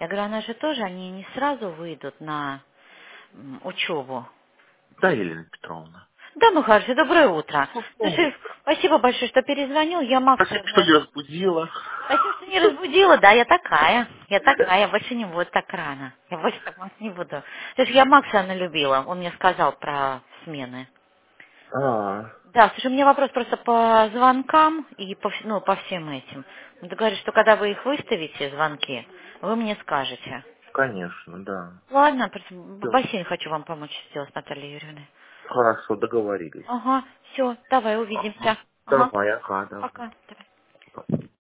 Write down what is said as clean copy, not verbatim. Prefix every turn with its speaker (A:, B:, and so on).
A: Я говорю, она же тоже, они не сразу выйдут на учебу.
B: Да, Елена Петровна.
A: Да, ну хорошо, доброе утро.
B: Ну,
A: Слушай, спасибо большое, что перезвонил. Я Макса
B: спасибо, что
A: уже...
B: не разбудила.
A: Спасибо, что не разбудила, да, я такая. Я такая, я больше не буду так рано. Я больше так не буду. Слушай, я Макса налюбила, он мне сказал про смены.
B: А,
A: Да, слушай, у меня вопрос просто по звонкам и по, ну, по всем этим. Ну, ты говоришь, что когда вы их выставите, звонки, вы мне скажете.
B: конечно, да.
A: Ладно, просто
B: Все.
A: бассейн хочу вам помочь сделать, Наталья Юрьевна.
B: Хорошо, договорились.
A: Ага, все, давай, увидимся. Ага,
B: Давай, ага,
A: пока.
B: давай.
A: Давай.